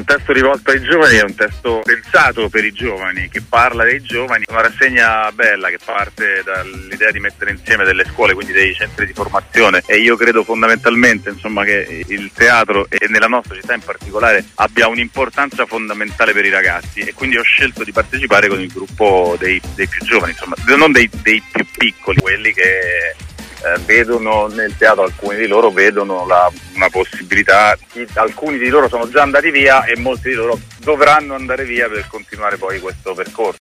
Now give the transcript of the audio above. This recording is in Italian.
testo rivolto ai giovani, è un testo pensato per i giovani, che parla dei giovani, una rassegna bella che parte dall'idea di mettere insieme delle scuole, quindi dei centri di formazione, e io credo fondamentalmente che il teatro, e nella nostra città in particolare, abbia un'importanza fondamentale per i ragazzi, e quindi ho scelto di partecipare con il gruppo dei più giovani, non dei più piccoli, quelli che vedono nel teatro, alcuni di loro vedono una possibilità, alcuni di loro sono già andati via e molti di loro dovranno andare via per continuare poi questo percorso.